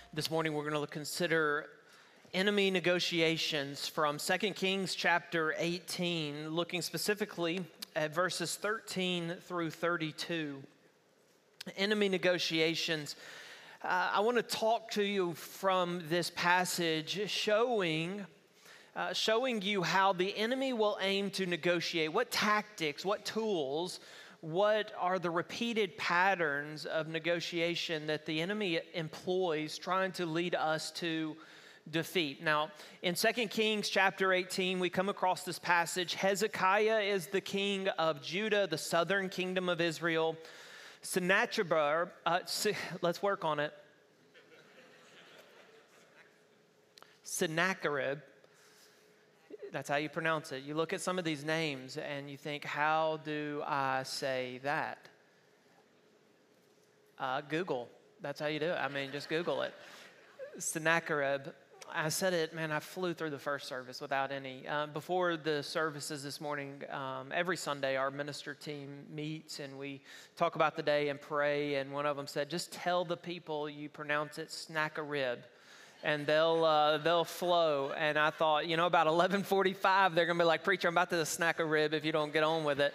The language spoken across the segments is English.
This morning we're going to consider enemy negotiations from 2 Kings chapter 18, looking specifically at verses 13 through 32. Enemy negotiations. I want to talk to you from this passage showing you how the enemy will aim to negotiate, what tactics, what tools, what are the repeated patterns of negotiation that the enemy employs trying to lead us to defeat. Now, in 2 Kings chapter 18, we come across this passage. Hezekiah is the king of Judah, the southern kingdom of Israel. Sennacherib, let's work on it. Sennacherib. That's how you pronounce it. You look at some of these names and you think, how do I say that? Google. That's how you do it. I mean, just Google it. Sennacherib. I said it, man, I flew through the first service without any. Before the services this morning, every Sunday our minister team meets and we talk about the day and pray. And one of them said, just tell the people you pronounce it Sennacherib. And they'll flow. And I thought, about 11:45, they're going to be like, preacher, I'm about to snack a rib if you don't get on with it.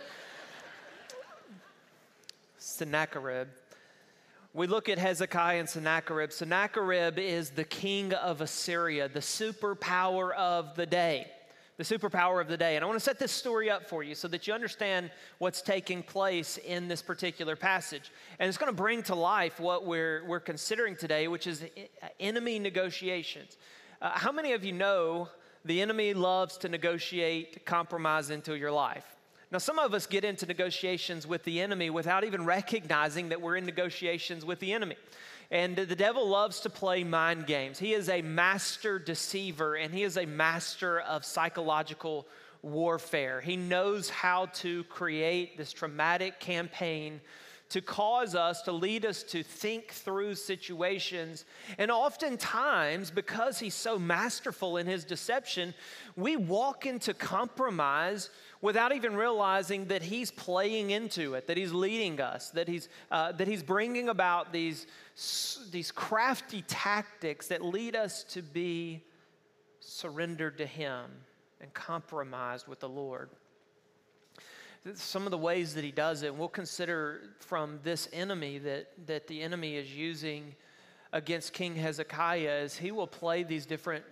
Sennacherib. We look at Hezekiah and Sennacherib. Sennacherib is the king of Assyria, the superpower of the day. The superpower of the day. And I want to set this story up for you so that you understand what's taking place in this particular passage. And it's going to bring to life what we're considering today, which is enemy negotiations. How many of you know the enemy loves to negotiate compromise into your life? Now, some of us get into negotiations with the enemy without even recognizing that we're in negotiations with the enemy. And the devil loves to play mind games. He is a master deceiver, and he is a master of psychological warfare. He knows how to create this traumatic campaign to cause us, to lead us to think through situations. And oftentimes, because he's so masterful in his deception, we walk into compromise without even realizing that he's playing into it, that he's leading us, that he's bringing about these crafty tactics that lead us to be surrendered to him and compromised with the Lord. Some of the ways that he does it, we'll consider from this enemy that the enemy is using against King Hezekiah, is he will play these different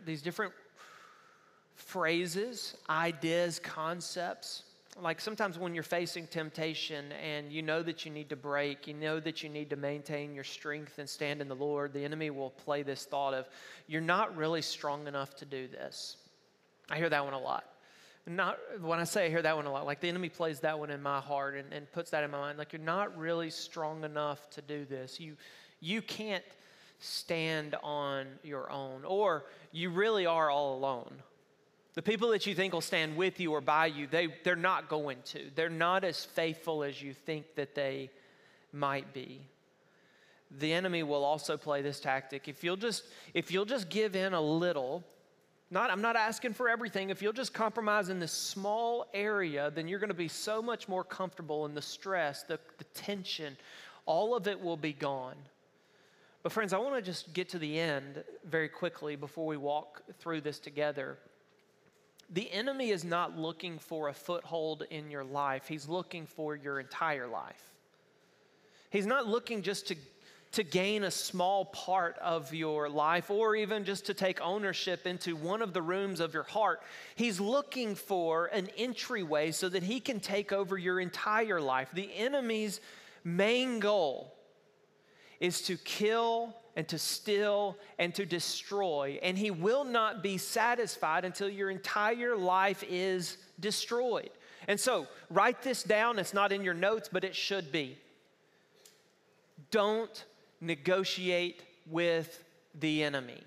phrases, ideas, concepts. Like sometimes when you're facing temptation and you know that you need to break, you know that you need to maintain your strength and stand in the Lord, the enemy will play this thought of, you're not really strong enough to do this. I hear that one a lot. When I say I hear that one a lot, like the enemy plays that one in my heart and puts that in my mind, like you're not really strong enough to do this. You can't stand on your own, or you really are all alone. The people that you think will stand with you or by you, they're not going to. They're not as faithful as you think that they might be. The enemy will also play this tactic. If you'll just give in a little, I'm not asking for everything. If you'll just compromise in this small area, then you're going to be so much more comfortable, and the stress, the tension, all of it will be gone. But friends, I want to just get to the end very quickly before we walk through this together. The enemy is not looking for a foothold in your life. He's looking for your entire life. He's not looking just to gain a small part of your life or even just to take ownership into one of the rooms of your heart. He's looking for an entryway so that he can take over your entire life. The enemy's main goal is to kill and to steal and to destroy. And he will not be satisfied until your entire life is destroyed. And so, write this down. It's not in your notes, but it should be. Don't negotiate with the enemy.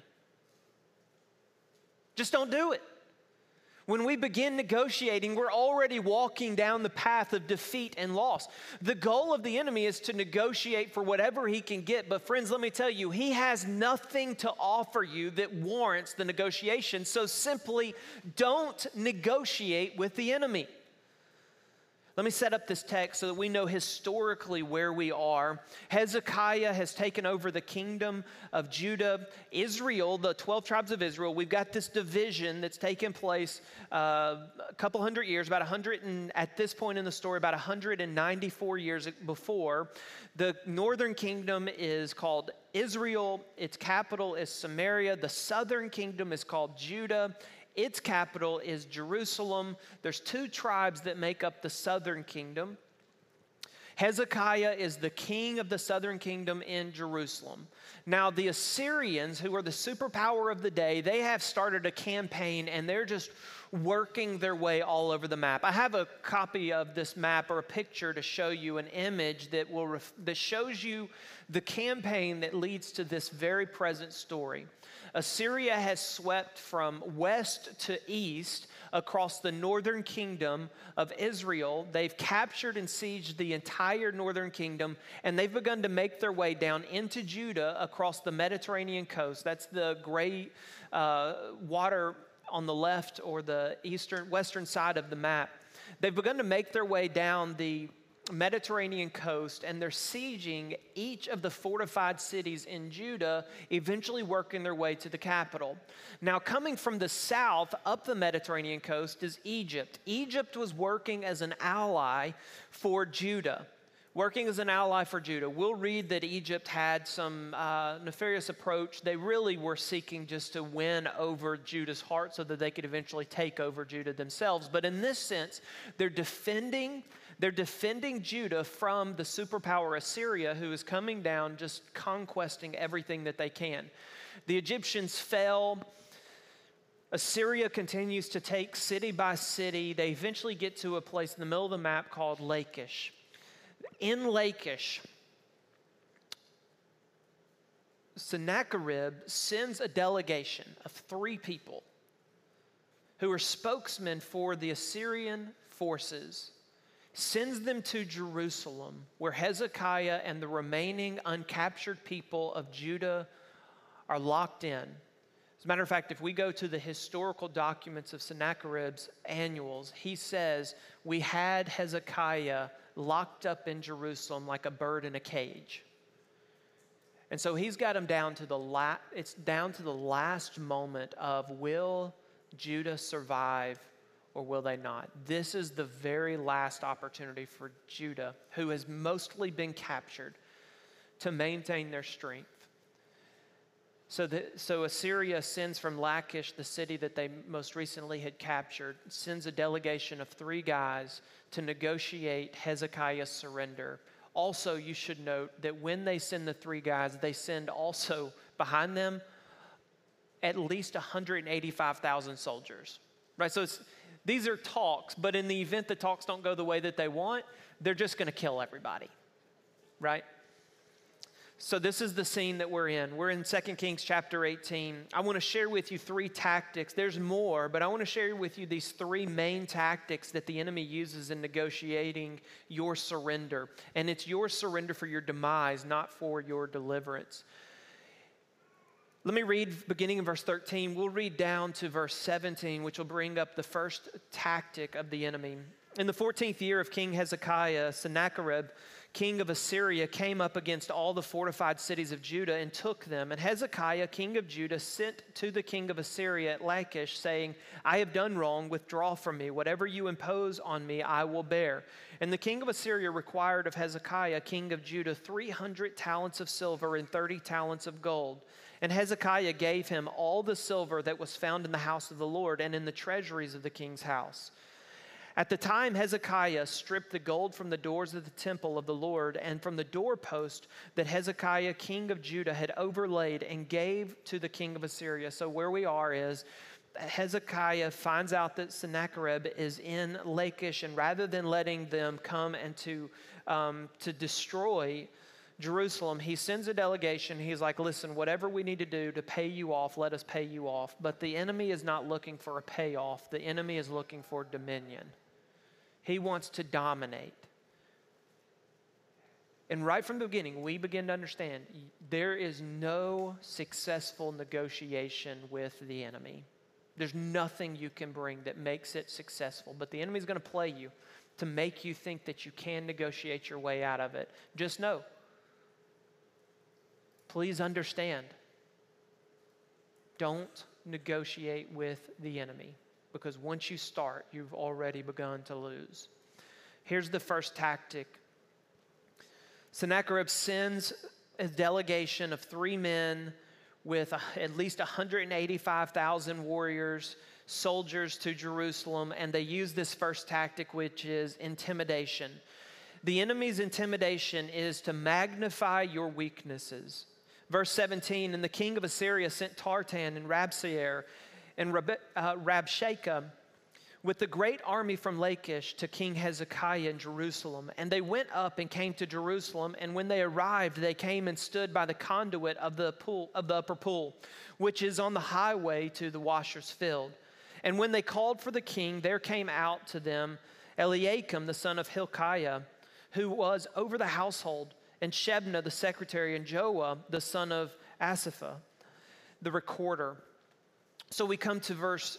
Just don't do it. When we begin negotiating, we're already walking down the path of defeat and loss. The goal of the enemy is to negotiate for whatever he can get. But friends, let me tell you, he has nothing to offer you that warrants the negotiation. So simply don't negotiate with the enemy. Let me set up this text so that we know historically where we are. Hezekiah has taken over the kingdom of Judah. Israel, the 12 tribes of Israel, we've got this division that's taken place a couple hundred years, at this point in the story, about 194 years before. The northern kingdom is called Israel. Its capital is Samaria. The southern kingdom is called Judah. Its capital is Jerusalem. There's 2 tribes that make up the southern kingdom. Hezekiah is the king of the southern kingdom in Jerusalem. Now, the Assyrians, who are the superpower of the day, they have started a campaign and they're just working their way all over the map. I have a copy of this map or a picture to show you an image that shows you the campaign that leads to this very present story. Assyria has swept from west to east across the northern kingdom of Israel. They've captured and sieged the entire northern kingdom, and they've begun to make their way down into Judah across the Mediterranean coast. That's the gray water on the left or the western side of the map. They've begun to make their way down the Mediterranean coast, and they're sieging each of the fortified cities in Judah, eventually working their way to the capital. Now, coming from the south up the Mediterranean coast is Egypt. Egypt was working as an ally for Judah. We'll read that Egypt had some nefarious approach. They really were seeking just to win over Judah's heart so that they could eventually take over Judah themselves. But in this sense, they're defending Judah from the superpower Assyria, who is coming down, just conquesting everything that they can. The Egyptians fell. Assyria continues to take city by city. They eventually get to a place in the middle of the map called Lachish. In Lachish, Sennacherib sends a delegation of 3 people who are spokesmen for the Assyrian forces, sends them to Jerusalem, where Hezekiah and the remaining uncaptured people of Judah are locked in. As a matter of fact, if we go to the historical documents of Sennacherib's annuals, he says, we had Hezekiah locked up in Jerusalem like a bird in a cage. And so he's got him down to the last moment of, will Judah survive or will they not? This is the very last opportunity for Judah, who has mostly been captured, to maintain their strength. So Assyria sends from Lachish, the city that they most recently had captured, sends a delegation of 3 guys to negotiate Hezekiah's surrender. Also, you should note that when they send the 3 guys, they send also behind them at least 185,000 soldiers. Right? So these are talks, but in the event the talks don't go the way that they want, they're just going to kill everybody. Right? So this is the scene that we're in. We're in 2 Kings chapter 18. I want to share with you 3 tactics. There's more, but I want to share with you these 3 main tactics that the enemy uses in negotiating your surrender. And it's your surrender for your demise, not for your deliverance. Let me read beginning in verse 13. We'll read down to verse 17, which will bring up the first tactic of the enemy. In the 14th year of King Hezekiah, Sennacherib, king of Assyria, came up against all the fortified cities of Judah and took them. And Hezekiah, king of Judah, sent to the king of Assyria at Lachish, saying, I have done wrong, withdraw from me. Whatever you impose on me, I will bear. And the king of Assyria required of Hezekiah, king of Judah, 300 talents of silver and 30 talents of gold. And Hezekiah gave him all the silver that was found in the house of the Lord and in the treasuries of the king's house. At the time, Hezekiah stripped the gold from the doors of the temple of the Lord and from the doorpost that Hezekiah, king of Judah, had overlaid and gave to the king of Assyria. So where we are is Hezekiah finds out that Sennacherib is in Lachish, and rather than letting them come and to destroy Jerusalem, he sends a delegation. He's like, listen, whatever we need to do to pay you off, let us pay you off. But the enemy is not looking for a payoff. The enemy is looking for dominion. He wants to dominate. And right from the beginning, we begin to understand there is no successful negotiation with the enemy. There's nothing you can bring that makes it successful. But the enemy's going to play you. to make you think that you can negotiate your way out of it. Just know, please understand, don't negotiate with the enemy, because once you start, you've already begun to lose. Here's the first tactic. Sennacherib sends a delegation of 3 men with at least 185,000 warriors, soldiers to Jerusalem, and they use this first tactic, which is intimidation. The enemy's intimidation is to magnify your weaknesses. Verse 17, and the king of Assyria sent Tartan and Rabsair and Rabshakeh with the great army from Lachish to King Hezekiah in Jerusalem. And they went up and came to Jerusalem, and when they arrived, they came and stood by the conduit of the upper pool, which is on the highway to the washer's field. And when they called for the king, there came out to them Eliakim, the son of Hilkiah, who was over the household, and Shebna, the secretary, and Joah, the son of Asapha, the recorder. So we come to verse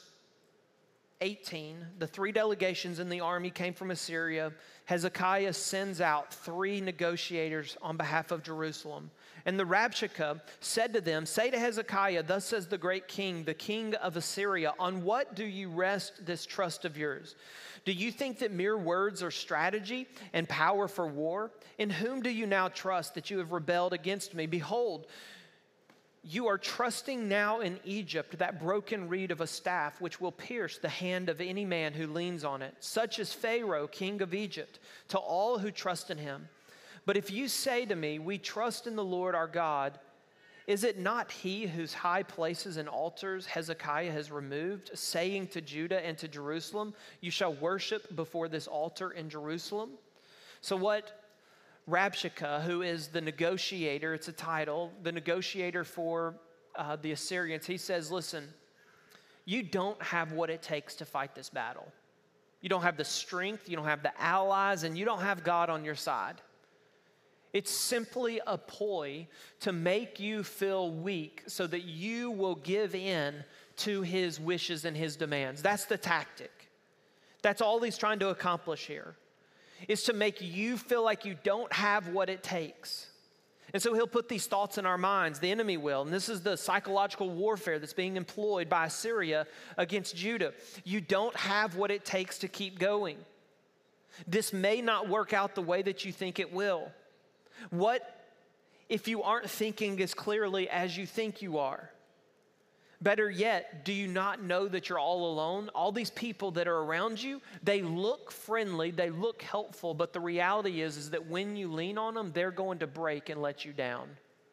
18. The 3 delegations in the army came from Assyria. Hezekiah sends out 3 negotiators on behalf of Jerusalem. And the Rabshakeh said to them, say to Hezekiah, thus says the great king, the king of Assyria, on what do you rest this trust of yours? Do you think that mere words are strategy and power for war? In whom do you now trust that you have rebelled against me? Behold, you are trusting now in Egypt, that broken reed of a staff, which will pierce the hand of any man who leans on it, such as Pharaoh, king of Egypt, to all who trust in him. But if you say to me, we trust in the Lord our God, is it not he whose high places and altars Hezekiah has removed, saying to Judah and to Jerusalem, you shall worship before this altar in Jerusalem? So what Rabshakeh, who is the negotiator, it's a title, the negotiator for the Assyrians, he says, listen, you don't have what it takes to fight this battle. You don't have the strength, you don't have the allies, and you don't have God on your side. It's simply a ploy to make you feel weak so that you will give in to his wishes and his demands. That's the tactic. That's all he's trying to accomplish here, is to make you feel like you don't have what it takes. And so he'll put these thoughts in our minds, the enemy will, and this is the psychological warfare that's being employed by Assyria against Judah. You don't have what it takes to keep going. This may not work out the way that you think it will. What if you aren't thinking as clearly as you think you are? Better yet, do you not know that you're all alone? All these people that are around you, they look friendly, they look helpful, but the reality is that when you lean on them, they're going to break and let you down.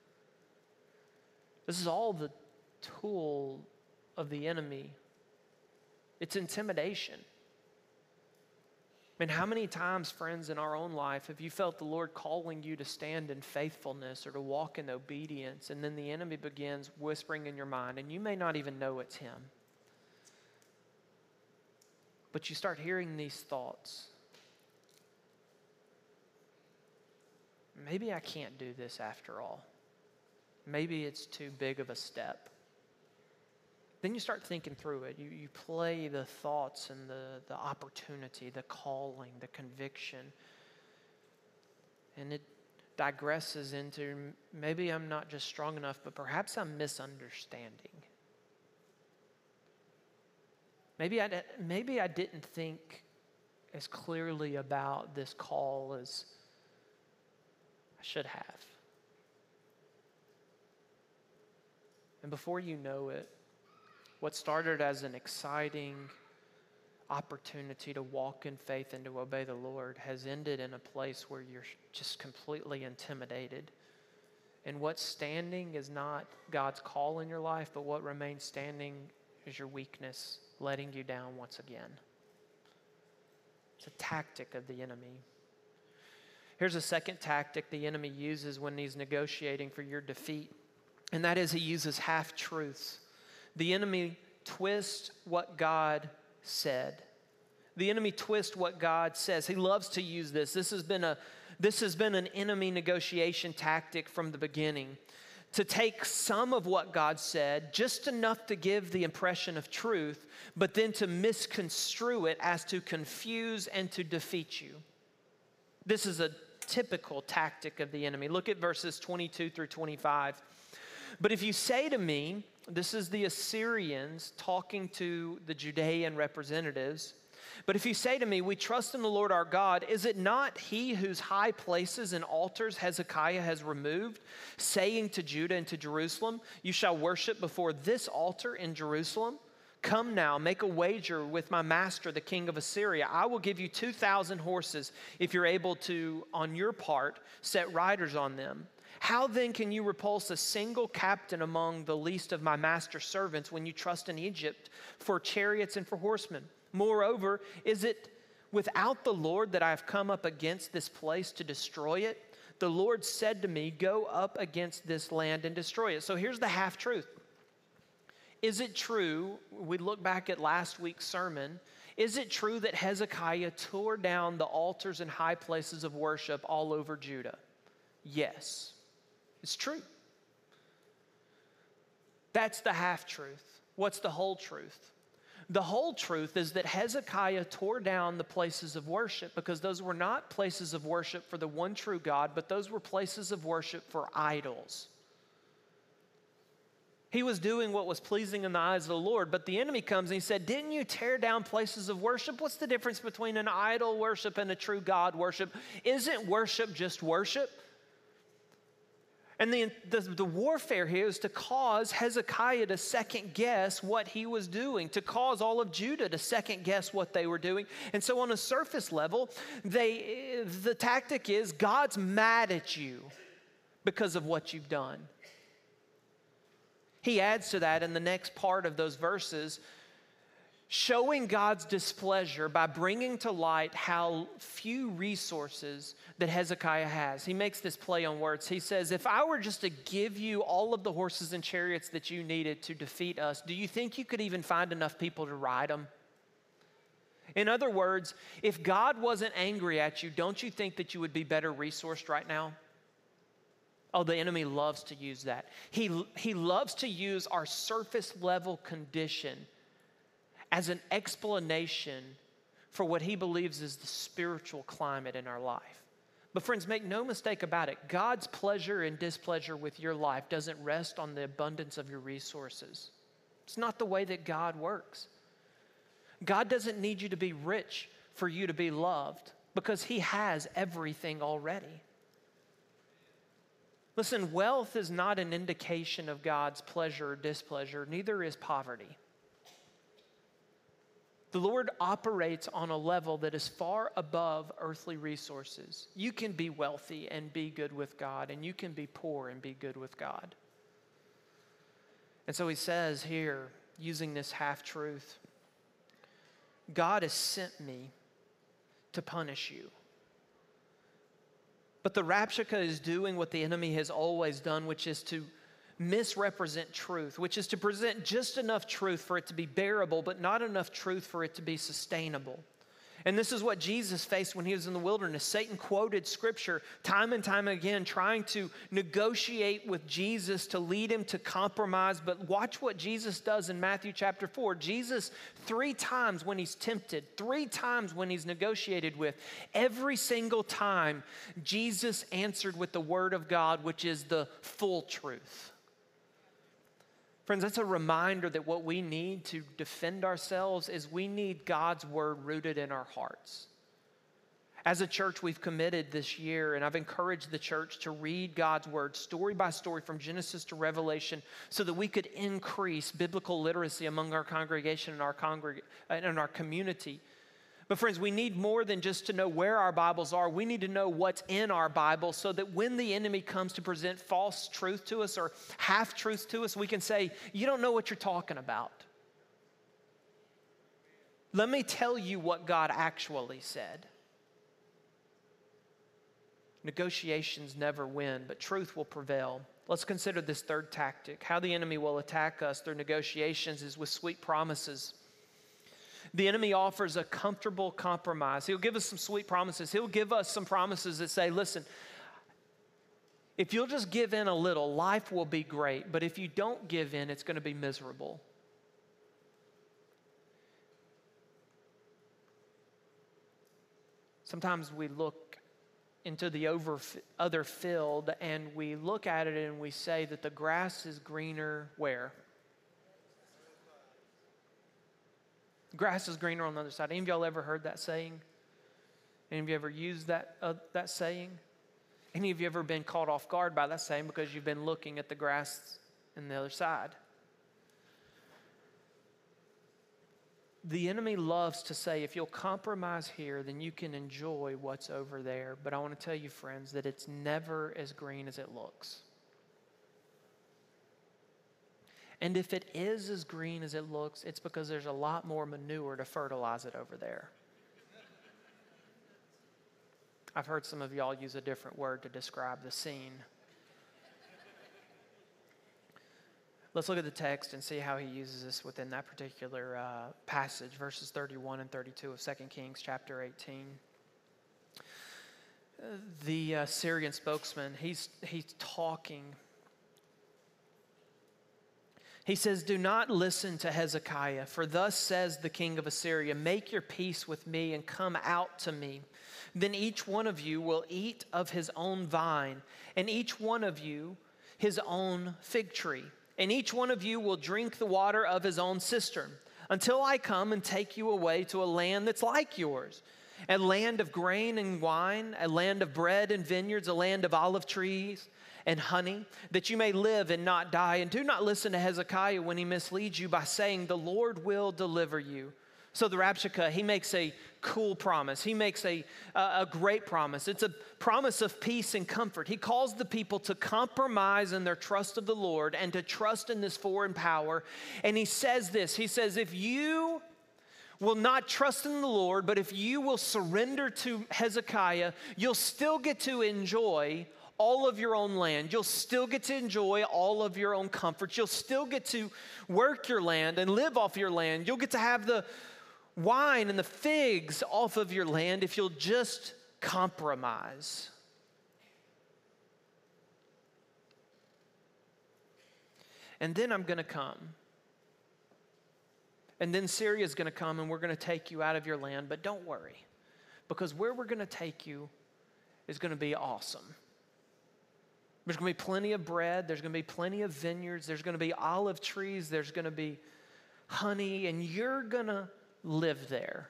This is all the tool of the enemy. It's intimidation. And how many times, friends, in our own life have you felt the Lord calling you to stand in faithfulness or to walk in obedience, and then the enemy begins whispering in your mind, and you may not even know it's him. But you start hearing these thoughts. Maybe I can't do this after all. Maybe it's too big of a step. Then you start thinking through it. You play the thoughts and the opportunity, the calling, the conviction. And it digresses into maybe I'm not just strong enough, but perhaps I'm misunderstanding. Maybe I didn't think as clearly about this call as I should have. And before you know it, what started as an exciting opportunity to walk in faith and to obey the Lord has ended in a place where you're just completely intimidated. And what's standing is not God's call in your life, but what remains standing is your weakness letting you down once again. It's a tactic of the enemy. Here's a second tactic the enemy uses when he's negotiating for your defeat, and that is he uses half-truths. The enemy twists what God said. The enemy twists what God says. He loves to use this. This has been an enemy negotiation tactic from the beginning, to take some of what God said, just enough to give the impression of truth, but then to misconstrue it as to confuse and to defeat you. This is a typical tactic of the enemy. Look at verses 22 through 25. But if you say to me, this is the Assyrians talking to the Judean representatives, but if you say to me, we trust in the Lord our God, is it not he whose high places and altars Hezekiah has removed, saying to Judah and to Jerusalem, you shall worship before this altar in Jerusalem? Come now, make a wager with my master, the king of Assyria. I will give you 2,000 horses if you're able to, on your part, set riders on them. How then can you repulse a single captain among the least of my master's servants when you trust in Egypt for chariots and for horsemen? Moreover, is it without the Lord that I have come up against this place to destroy it? The Lord said to me, go up against this land and destroy it. So here's the half-truth. Is it true, we look back at last week's sermon, is it true that Hezekiah tore down the altars and high places of worship all over Judah? Yes, it's true. That's the half-truth. What's the whole truth? The whole truth is that Hezekiah tore down the places of worship because those were not places of worship for the one true God, but those were places of worship for idols. He was doing what was pleasing in the eyes of the Lord, but the enemy comes and he said, didn't you tear down places of worship? What's the difference between an idol worship and a true God worship? Isn't worship just worship? And the warfare here is to cause Hezekiah to second guess what he was doing, to cause all of Judah to second guess what they were doing. And so on a surface level, the tactic is God's mad at you because of what you've done. He adds to that in the next part of those verses, showing God's displeasure by bringing to light how few resources that Hezekiah has. He makes this play on words. He says, if I were just to give you all of the horses and chariots that you needed to defeat us, do you think you could even find enough people to ride them? In other words, if God wasn't angry at you, don't you think that you would be better resourced right now? Oh, the enemy loves to use that. He loves to use our surface level condition as an explanation for what he believes is the spiritual climate in our life. But friends, make no mistake about it. God's pleasure and displeasure with your life doesn't rest on the abundance of your resources. It's not the way that God works. God doesn't need you to be rich for you to be loved because he has everything already. Listen, wealth is not an indication of God's pleasure or displeasure, neither is poverty. The Lord operates on a level that is far above earthly resources. You can be wealthy and be good with God, and you can be poor and be good with God. And so he says here, using this half-truth, God has sent me to punish you. But the Rapshakeh is doing what the enemy has always done, which is to misrepresent truth, which is to present just enough truth for it to be bearable, but not enough truth for it to be sustainable. And this is what Jesus faced when he was in the wilderness. Satan quoted scripture time and time again, trying to negotiate with Jesus to lead him to compromise. But watch what Jesus does in Matthew chapter 4. Jesus, 3 times when he's tempted, 3 times when he's negotiated with, every single time, Jesus answered with the word of God, which is the full truth. Friends, that's a reminder that what we need to defend ourselves is we need God's word rooted in our hearts. As a church, we've committed this year, and I've encouraged the church to read God's word story by story from Genesis to Revelation so that we could increase biblical literacy among our congregation and our community. But friends, we need more than just to know where our Bibles are. We need to know what's in our Bible so that when the enemy comes to present false truth to us or half-truth to us, we can say, you don't know what you're talking about. Let me tell you what God actually said. Negotiations never win, but truth will prevail. Let's consider this third tactic. How the enemy will attack us through negotiations is with sweet promises. The enemy offers a comfortable compromise. He'll give us some sweet promises. He'll give us some promises that say, listen, If you'll just give in a little, life will be great. But if you don't give in, it's going to be miserable. Sometimes we look into the other field and we look at it and we say that the grass is greener where? Grass is greener on the other side. Any of y'all ever heard that saying? Any of you ever used that saying? Any of you ever been caught off guard by that saying because you've been looking at the grass on the other side? The enemy loves to say, if you'll compromise here, then you can enjoy what's over there. But I want to tell you, friends, that it's never as green as it looks. And if it is as green as it looks, it's because there's a lot more manure to fertilize it over there. I've heard some of y'all use a different word to describe the scene. Let's look at the text and see how he uses this within that particular passage, verses 31 and 32 of 2 Kings chapter 18. The Syrian spokesman, he's talking. He says, "Do not listen to Hezekiah, for thus says the king of Assyria, make your peace with me and come out to me. Then each one of you will eat of his own vine, and each one of you his own fig tree, and each one of you will drink the water of his own cistern, until I come and take you away to a land that's like yours, a land of grain and wine, a land of bread and vineyards, a land of olive trees and honey, that you may live and not die. And do not listen to Hezekiah when he misleads you by saying, the Lord will deliver you." So the Rabshakeh, he makes a cool promise. He makes a great promise. It's a promise of peace and comfort. He calls the people to compromise in their trust of the Lord and to trust in this foreign power. And he says this, he says, if you will not trust in the Lord, but if you will surrender to Hezekiah, you'll still get to enjoy all of your own land. You'll still get to enjoy all of your own comforts. You'll still get to work your land and live off your land. You'll get to have the wine and the figs off of your land if you'll just compromise. And then I'm going to come. And then Syria is going to come and we're going to take you out of your land. But don't worry, because where we're going to take you is going to be awesome. There's going to be plenty of bread. There's going to be plenty of vineyards. There's going to be olive trees. There's going to be honey, and you're going to live there.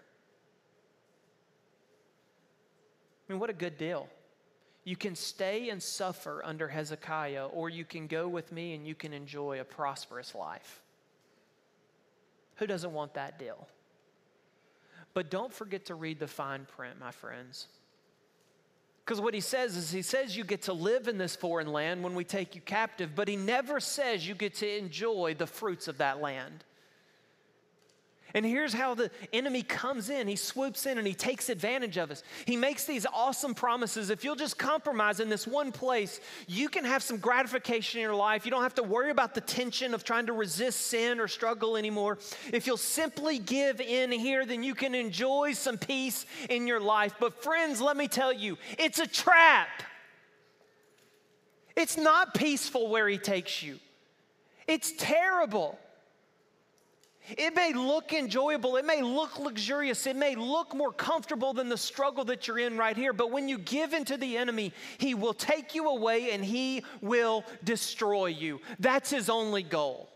I mean, what a good deal. You can stay and suffer under Hezekiah, or you can go with me and you can enjoy a prosperous life. Who doesn't want that deal? But don't forget to read the fine print, my friends. Because what he says is, he says you get to live in this foreign land when we take you captive, but he never says you get to enjoy the fruits of that land. And here's how the enemy comes in. He swoops in and he takes advantage of us. He makes these awesome promises. If you'll just compromise in this one place, you can have some gratification in your life. You don't have to worry about the tension of trying to resist sin or struggle anymore. If you'll simply give in here, then you can enjoy some peace in your life. But friends, let me tell you, it's a trap. It's not peaceful where he takes you. It's terrible. It may look enjoyable, it may look luxurious, it may look more comfortable than the struggle that you're in right here, but when you give into the enemy, he will take you away and he will destroy you. That's his only goal.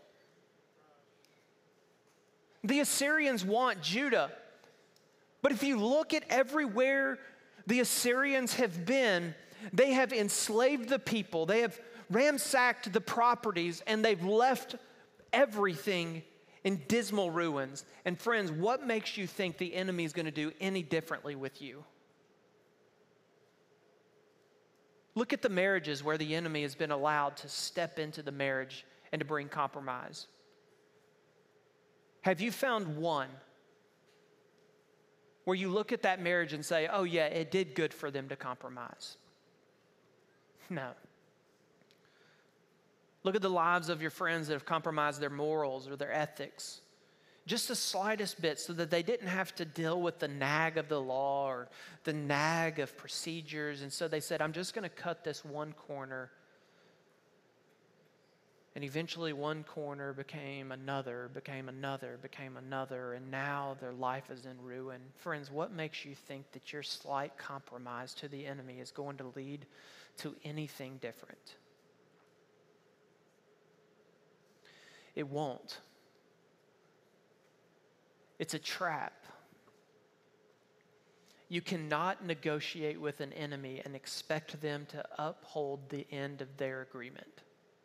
The Assyrians want Judah, but if you look at everywhere the Assyrians have been, they have enslaved the people, they have ransacked the properties, and they've left everything in dismal ruins. And friends, what makes you think the enemy is going to do any differently with you? Look at the marriages where the enemy has been allowed to step into the marriage and to bring compromise. Have you found one where you look at that marriage and say, oh yeah, it did good for them to compromise? No. Look at the lives of your friends that have compromised their morals or their ethics, just the slightest bit, so that they didn't have to deal with the nag of the law or the nag of procedures. And so they said, I'm just going to cut this one corner And eventually one corner became another, and now their life is in ruin. Friends, what makes you think that your slight compromise to the enemy is going to lead to anything different? It won't. It's a trap. You cannot negotiate with an enemy and expect them to uphold the end of their agreement.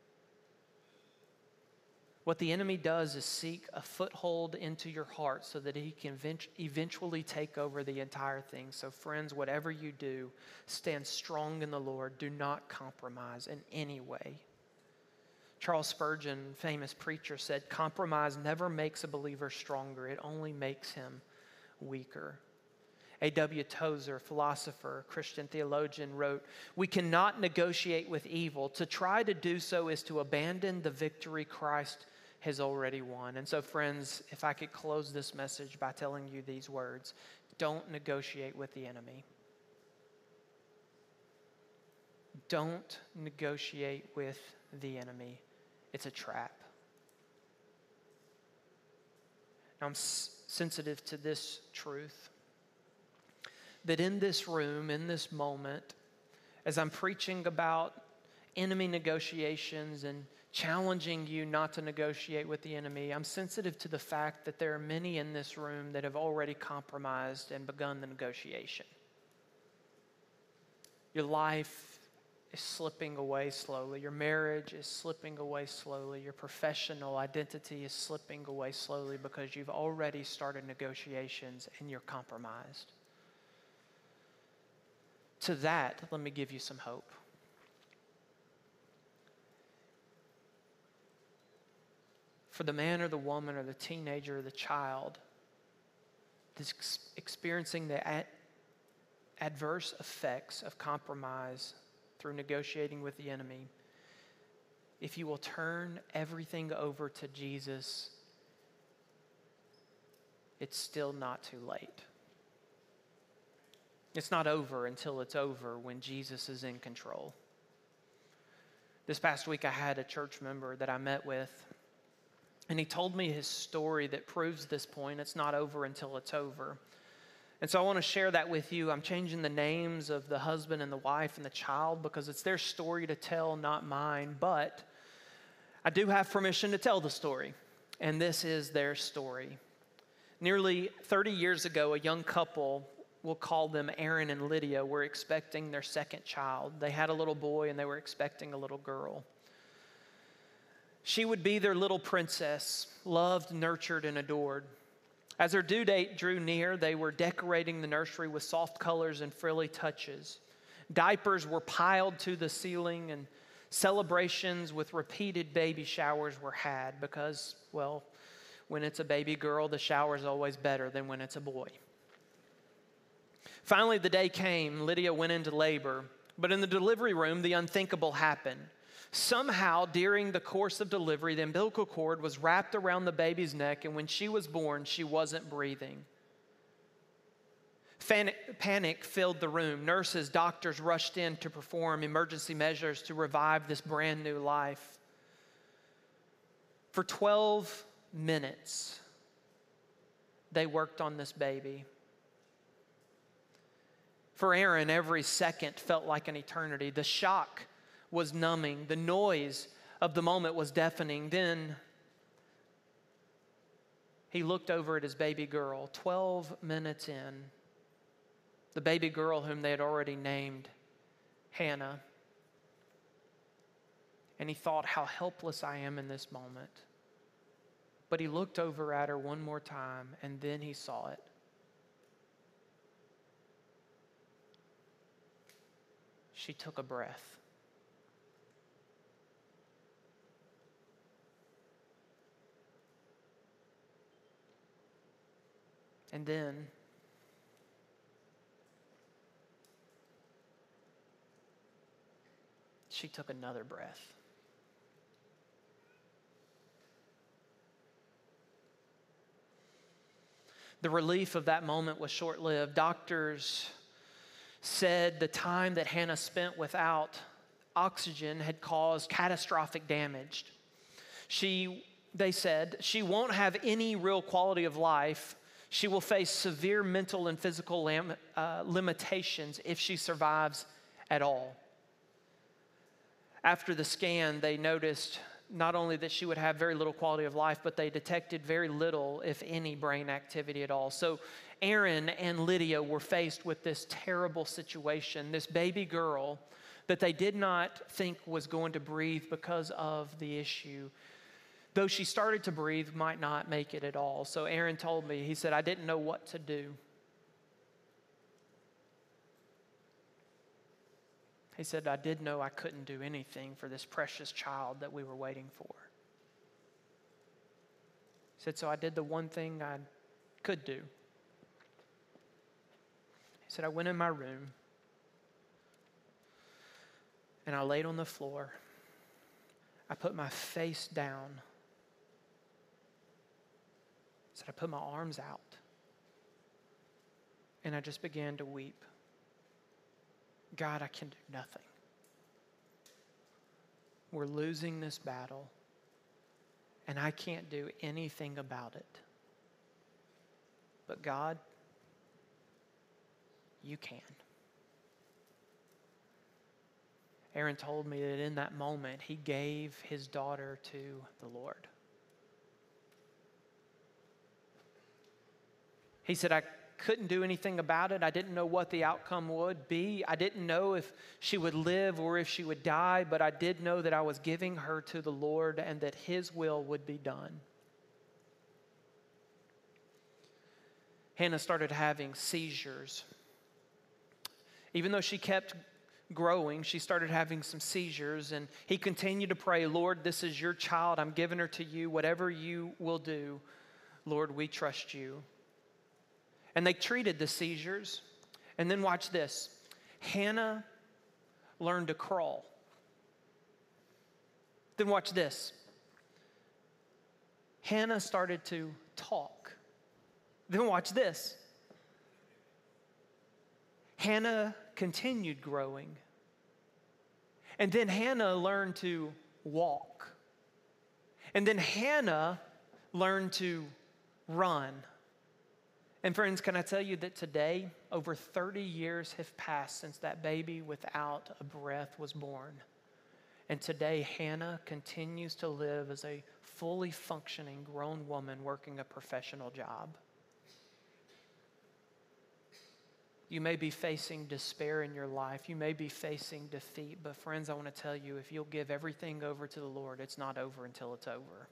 What the enemy does is seek a foothold into your heart so that he can eventually take over the entire thing. So friends, whatever you do, stand strong in the Lord. Do not compromise in any way. Charles Spurgeon, famous preacher, said, "Compromise never makes a believer stronger. It only makes him weaker." A.W. Tozer, philosopher, Christian theologian, wrote, "We cannot negotiate with evil. To try to do so is to abandon the victory Christ has already won." And so, friends, if I could close this message by telling you these words: don't negotiate with the enemy. Don't negotiate with the enemy. It's a trap. Now, I'm sensitive to this truth, that in this room, in this moment, as I'm preaching about enemy negotiations and challenging you not to negotiate with the enemy, I'm sensitive to the fact that there are many in this room that have already compromised and begun the negotiation. Your life is slipping away slowly. Your marriage is slipping away slowly. Your professional identity is slipping away slowly because you've already started negotiations and you're compromised. To that, let me give you some hope. For the man or the woman or the teenager or the child that's experiencing the adverse effects of compromise through negotiating with the enemy, if you will turn everything over to Jesus, it's still not too late. It's not over until it's over when Jesus is in control. This past week I had a church member that I met with, and he told me his story that proves this point. It's not over until it's over. And so I want to share that with you. I'm changing the names of the husband and the wife and the child because it's their story to tell, not mine. But I do have permission to tell the story, and this is their story. Nearly 30 years ago, a young couple, we'll call them Aaron and Lydia, were expecting their second child. They had a little boy and they were expecting a little girl. She would be their little princess, loved, nurtured, and adored. As her due date drew near, they were decorating the nursery with soft colors and frilly touches. Diapers were piled to the ceiling, and celebrations with repeated baby showers were had because, well, when it's a baby girl, the shower is always better than when it's a boy. Finally, the day came. Lydia went into labor, but in the delivery room, the unthinkable happened. Somehow, during the course of delivery, the umbilical cord was wrapped around the baby's neck, and when she was born, she wasn't breathing. Panic filled the room. Nurses, doctors rushed in to perform emergency measures to revive this brand new life. For 12 minutes, they worked on this baby. For Aaron, every second felt like an eternity. The shock was numbing. The noise of the moment was deafening. Then he looked over at his baby girl. 12 minutes in, the baby girl whom they had already named Hannah. And he thought, how helpless I am in this moment. But he looked over at her one more time, and then he saw it. She took a breath. And then she took another breath. The relief of that moment was short-lived. Doctors said the time that Hannah spent without oxygen had caused catastrophic damage. They said, she won't have any real quality of life. She will face severe mental and physical limitations if she survives at all. After the scan, they noticed not only that she would have very little quality of life, but they detected very little, if any, brain activity at all. So Aaron and Lydia were faced with this terrible situation, this baby girl that they did not think was going to breathe because of the issue. Though she started to breathe, might not make it at all. So Aaron told me, he said, I didn't know what to do. He said, I did know I couldn't do anything for this precious child that we were waiting for. He said, so I did the one thing I could do. He said, I went in my room and I laid on the floor. I put my face down. He said, I put my arms out and I just began to weep. God, I can do nothing. We're losing this battle, and I can't do anything about it. But God, you can. Aaron told me that in that moment, he gave his daughter to the Lord. He said, I couldn't do anything about it. I didn't know what the outcome would be. I didn't know if she would live or if she would die, but I did know that I was giving her to the Lord and that His will would be done. Hannah started having seizures. Even though she kept growing, she started having some seizures, and he continued to pray, Lord, this is your child. I'm giving her to you. Whatever you will do, Lord, we trust you. And they treated the seizures. And then watch this. Hannah learned to crawl. Then watch this. Hannah started to talk. Then watch this. Hannah continued growing. And then Hannah learned to walk. And then Hannah learned to run. And friends, can I tell you that today, over 30 years have passed since that baby without a breath was born. And today, Hannah continues to live as a fully functioning grown woman working a professional job. You may be facing despair in your life. You may be facing defeat. But friends, I want to tell you, if you'll give everything over to the Lord, it's not over until it's over.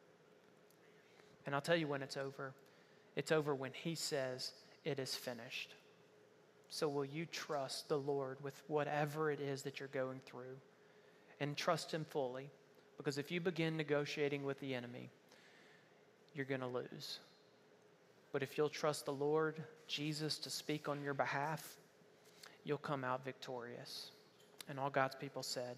And I'll tell you when it's over. It's over when He says it is finished. So will you trust the Lord with whatever it is that you're going through? And trust Him fully. Because if you begin negotiating with the enemy, you're going to lose. But if you'll trust the Lord, Jesus, to speak on your behalf, you'll come out victorious. And all God's people said.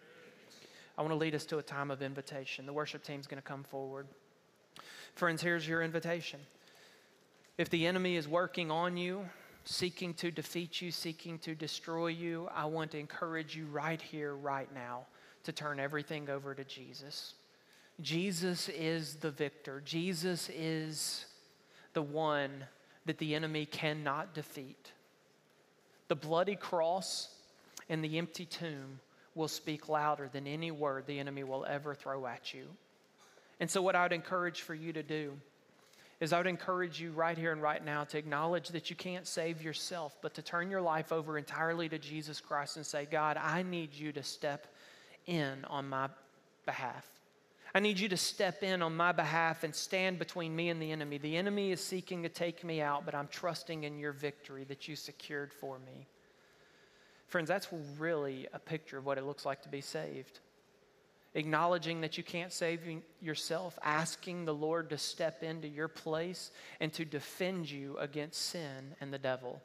I want to lead us to a time of invitation. The worship team's going to come forward. Friends, here's your invitation. If the enemy is working on you, seeking to defeat you, seeking to destroy you, I want to encourage you right here, right now, to turn everything over to Jesus. Jesus is the victor. Jesus is the one that the enemy cannot defeat. The bloody cross and the empty tomb will speak louder than any word the enemy will ever throw at you. And so what I would encourage for you to do is I would encourage you right here and right now to acknowledge that you can't save yourself, but to turn your life over entirely to Jesus Christ and say, God, I need you to step in on my behalf. I need you to step in on my behalf and stand between me and the enemy. The enemy is seeking to take me out, but I'm trusting in your victory that you secured for me. Friends, that's really a picture of what it looks like to be saved. Acknowledging that you can't save yourself, asking the Lord to step into your place and to defend you against sin and the devil.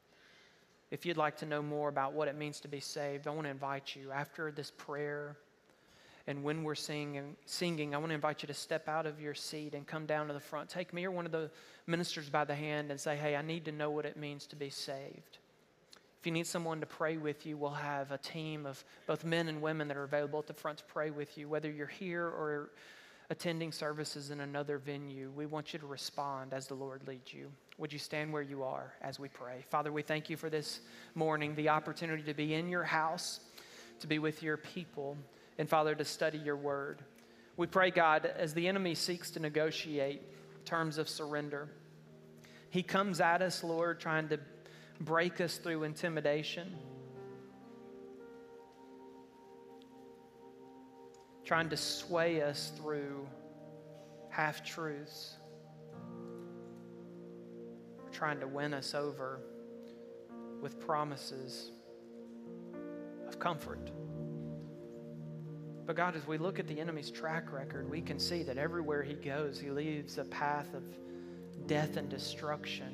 If you'd like to know more about what it means to be saved, I want to invite you after this prayer and when we're singing, I want to invite you to step out of your seat and come down to the front. Take me or one of the ministers by the hand and say, hey, I need to know what it means to be saved. If you need someone to pray with you, we'll have a team of both men and women that are available at the front to pray with you. Whether you're here or attending services in another venue, we want you to respond as the Lord leads you. Would you stand where you are as we pray? Father, we thank you for this morning, the opportunity to be in your house, to be with your people, and Father, to study your word. We pray, God, as the enemy seeks to negotiate terms of surrender, he comes at us, Lord, trying to break us through intimidation, trying to sway us through half-truths, trying to win us over with promises of comfort. But God, as we look at the enemy's track record, we can see that everywhere he goes, he leaves a path of death and destruction.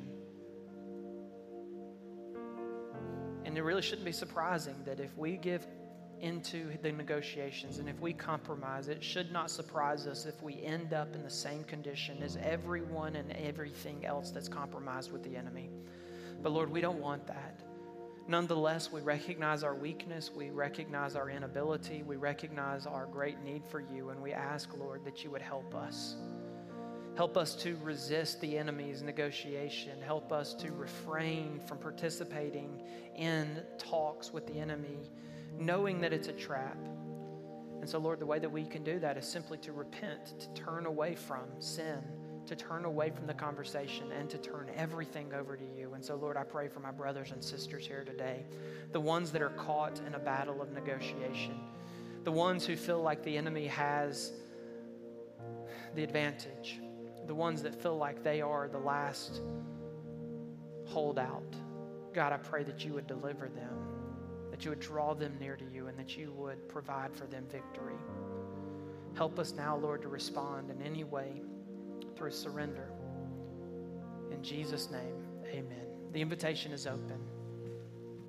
And it really shouldn't be surprising that if we give into the negotiations and if we compromise, it should not surprise us if we end up in the same condition as everyone and everything else that's compromised with the enemy. But Lord, we don't want that. Nonetheless, we recognize our weakness, we recognize our inability, we recognize our great need for you, and we ask, Lord, that you would help us. Help us to resist the enemy's negotiation. Help us to refrain from participating in talks with the enemy, knowing that it's a trap. And so, Lord, the way that we can do that is simply to repent, to turn away from sin, to turn away from the conversation, and to turn everything over to you. And so, Lord, I pray for my brothers and sisters here today, the ones that are caught in a battle of negotiation, the ones who feel like the enemy has the advantage, the ones that feel like they are the last holdout. God, I pray that you would deliver them, that you would draw them near to you, and that you would provide for them victory. Help us now, Lord, to respond in any way through surrender. In Jesus' name, amen. The invitation is open.